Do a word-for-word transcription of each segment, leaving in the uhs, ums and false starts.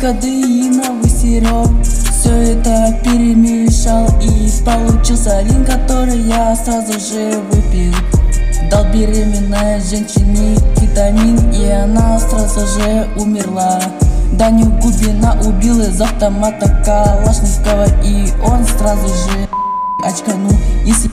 кадеиновый сироп. Все это перемешал и получился лин, который я сразу же выпил. Дал беременной женщине кетамин, и она сразу же умерла. Даню Губина убил из автомата Калашникова, и он сразу же очканул и с...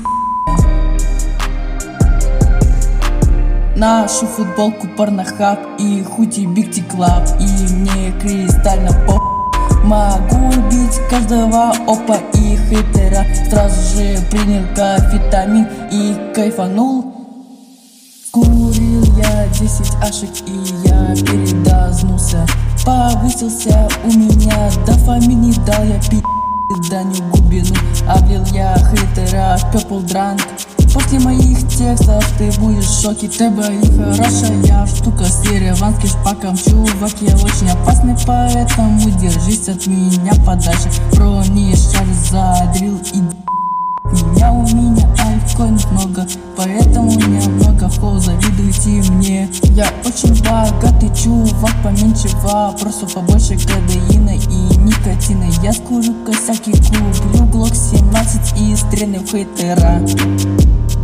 Нашу футболку Порнохаб и худи Биг Ти Клаб, и мне кристально поп. Могу убить каждого опа и хейтера. Сразу же принял кофетамин и кайфанул. Курил я десять ашек и я передознулся. Повысился у меня дофамин, не дал я пить Даню Губину. Облил я хейтера в Purple Drunk. После моих текстов ты будешь в шоке. ТБ и хорошая штука с ереванским шпаком. Чувак, я очень опасный, поэтому держись от меня подальше. Про не шарь задрил и меня, у меня альткоинов много, поэтому у меня много флоу, завидуйте мне. Я очень богатый чувак, поменьше вопросов, побольше кадеина и никотина. Я скурю косяки, куплю глок семнадцать и стрельну в хейтера.